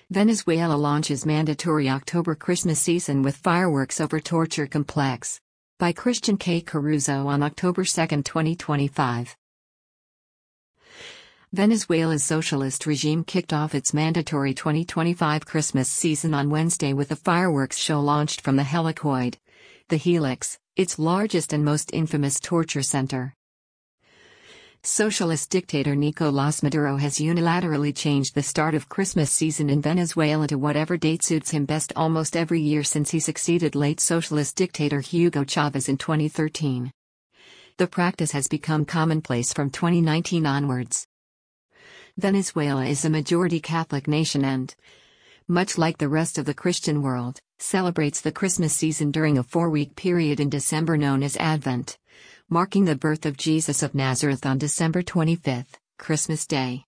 Venezuela launches mandatory October Christmas season with fireworks over torture complex. By Christian K. Caruso on October 2, 2025. Venezuela's socialist regime kicked off its mandatory 2025 Christmas season on Wednesday with a fireworks show launched from the helicoid, the Helix, its largest and most infamous torture center. Socialist dictator Nicolás Maduro has unilaterally changed the start of Christmas season in Venezuela to whatever date suits him best almost every year since he succeeded late socialist dictator Hugo Chavez in 2013. The practice has become commonplace from 2019 onwards. Venezuela is a majority Catholic nation and, much like the rest of the Christian world, celebrates the Christmas season during a 4-week period in December known as Advent, marking the birth of Jesus of Nazareth on December 25, Christmas Day.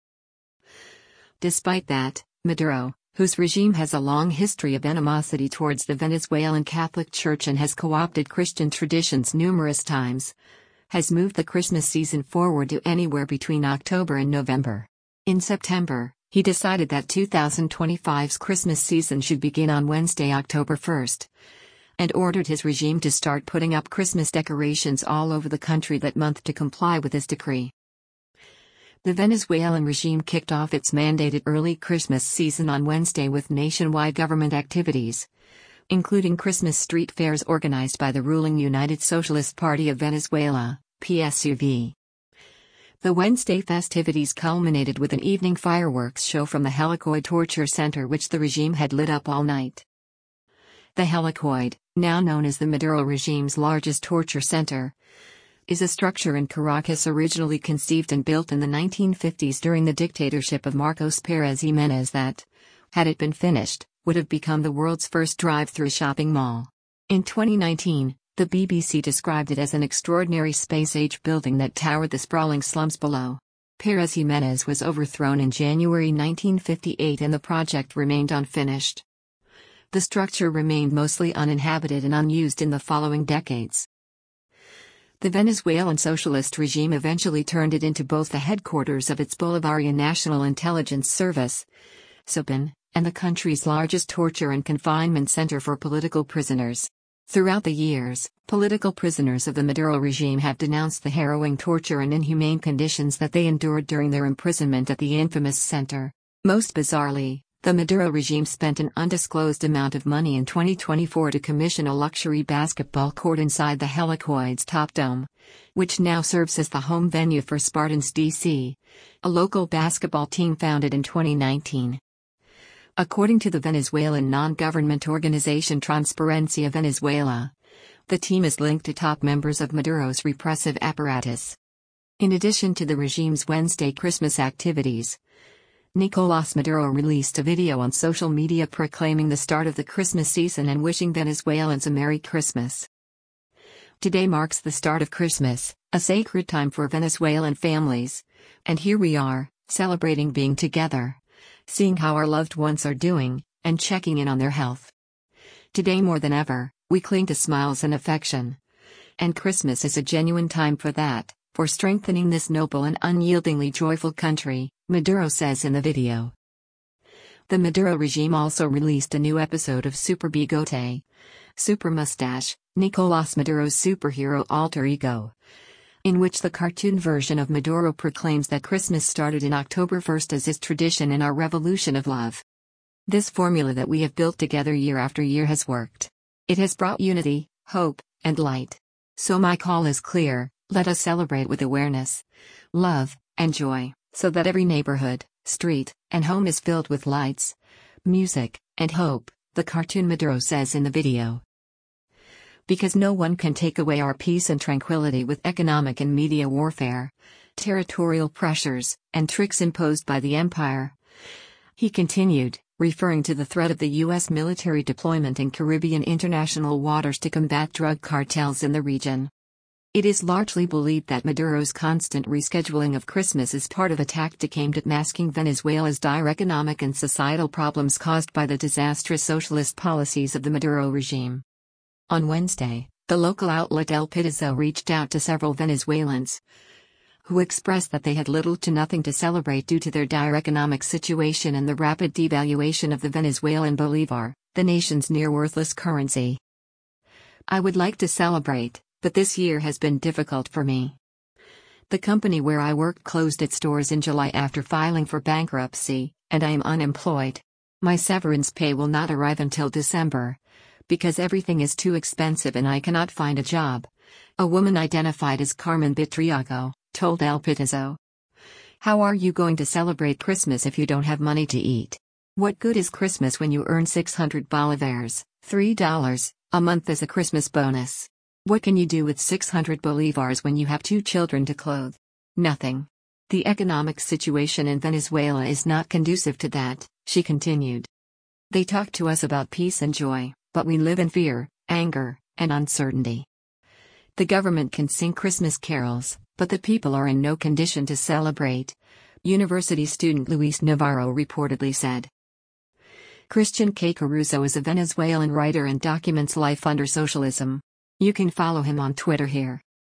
Despite that, Maduro, whose regime has a long history of animosity towards the Venezuelan Catholic Church and has co-opted Christian traditions numerous times, has moved the Christmas season forward to anywhere between October and November. In September, he decided that 2025's Christmas season should begin on Wednesday, October 1, and ordered his regime to start putting up Christmas decorations all over the country that month to comply with his decree. The Venezuelan regime kicked off its mandated early Christmas season on Wednesday with nationwide government activities, including Christmas street fairs organized by the ruling United Socialist Party of Venezuela, PSUV. The Wednesday festivities culminated with an evening fireworks show from the Helicoid Torture Center, which the regime had lit up all night. The Helicoid, now known as the Maduro regime's largest torture center, is a structure in Caracas originally conceived and built in the 1950s during the dictatorship of Marcos Pérez Jiménez that, had it been finished, would have become the world's first drive-through shopping mall. In 2019, the BBC described it as an extraordinary space-age building that towered the sprawling slums below. Pérez Jiménez was overthrown in January 1958 and the project remained unfinished. The structure remained mostly uninhabited and unused in the following decades. The Venezuelan socialist regime eventually turned it into both the headquarters of its Bolivarian National Intelligence Service, SOBIN, and the country's largest torture and confinement center for political prisoners. Throughout the years, political prisoners of the Maduro regime have denounced the harrowing torture and inhumane conditions that they endured during their imprisonment at the infamous center. Most bizarrely, the Maduro regime spent an undisclosed amount of money in 2024 to commission a luxury basketball court inside the Helicoid's top dome, which now serves as the home venue for Spartans DC, a local basketball team founded in 2019. According to the Venezuelan non-government organization Transparencia Venezuela, the team is linked to top members of Maduro's repressive apparatus. In addition to the regime's Wednesday Christmas activities, Nicolás Maduro released a video on social media proclaiming the start of the Christmas season and wishing Venezuelans a Merry Christmas. Today marks the start of Christmas, a sacred time for Venezuelan families, and here we are, celebrating being together, seeing how our loved ones are doing, and checking in on their health. Today more than ever, we cling to smiles and affection. And Christmas is a genuine time for that, for strengthening this noble and unyieldingly joyful country, Maduro says in the video. The Maduro regime also released a new episode of Super Bigote, Super Mustache, Nicolás Maduro's superhero alter ego, in which the cartoon version of Maduro proclaims that Christmas started in October 1 as is tradition in our revolution of love. This formula that we have built together year after year has worked. It has brought unity, hope, and light. So my call is clear, let us celebrate with awareness, love, and joy, so that every neighborhood, street, and home is filled with lights, music, and hope, the cartoon Maduro says in the video. Because no one can take away our peace and tranquility with economic and media warfare, territorial pressures, and tricks imposed by the empire. He continued, referring to the threat of the U.S. military deployment in Caribbean international waters to combat drug cartels in the region. It is largely believed that Maduro's constant rescheduling of Christmas is part of a tactic aimed at masking Venezuela's dire economic and societal problems caused by the disastrous socialist policies of the Maduro regime. On Wednesday, the local outlet El Pitazo reached out to several Venezuelans who expressed that they had little to nothing to celebrate due to their dire economic situation and the rapid devaluation of the Venezuelan bolivar, the nation's near-worthless currency. "I would like to celebrate, but this year has been difficult for me. The company where I worked closed its doors in July after filing for bankruptcy, and I am unemployed. My severance pay will not arrive until December. Because everything is too expensive and I cannot find a job," a woman identified as Carmen Bitriago told El Pitazo. "How are you going to celebrate Christmas if you don't have money to eat? What good is Christmas when you earn 600 bolivars, $3, a month as a Christmas bonus? What can you do with 600 bolivars when you have 2 children to clothe? Nothing. The economic situation in Venezuela is not conducive to that," she continued. "They talk to us about peace and joy, but we live in fear, anger, and uncertainty. The government can sing Christmas carols, but the people are in no condition to celebrate," university student Luis Navarro reportedly said. Christian K. Caruso is a Venezuelan writer and documents life under socialism. You can follow him on Twitter here.